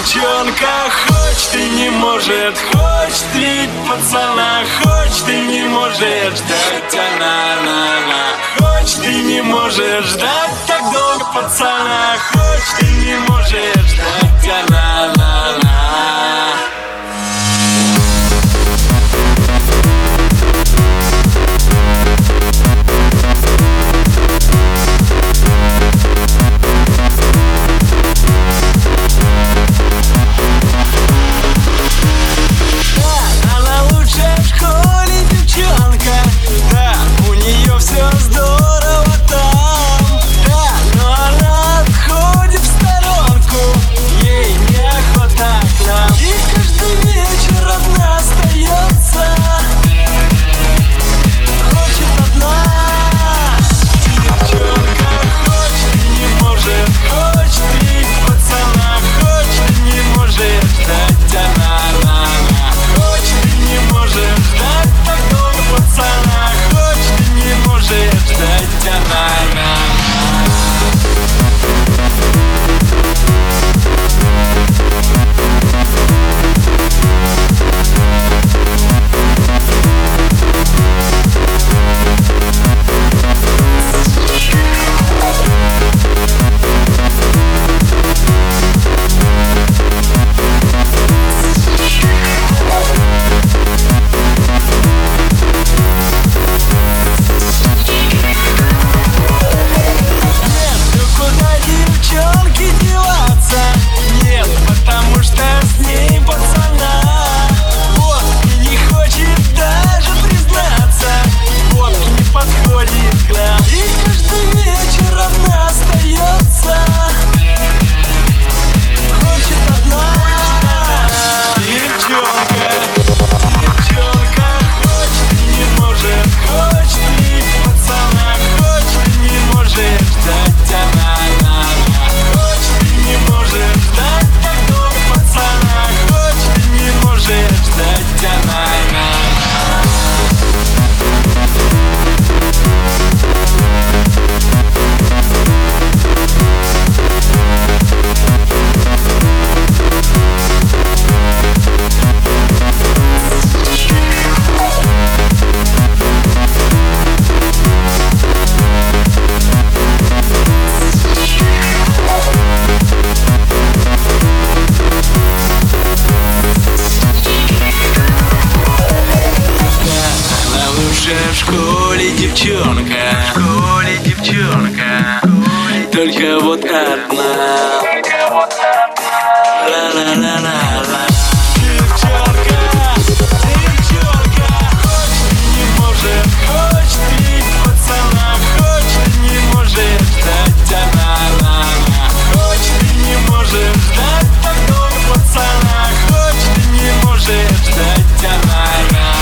девчонка, хочешь ты не может, хочешь ты пацана, хочешь ты не можешь ждать, на-на-на. Хочешь ты не можешь ждать так долго пацана, хочешь ты не можешь ждать, на-на-на. В школе девчонка, только вот одна. Ла-ла-ла-ла-ла. Девчонка, хочешь ты не может, хочешь ты пацана, хочешь ты не можешь ждать, на-на-на. Хочешь ты не можешь ждать так долго пацана, хочешь ты не можешь ждать, на-на.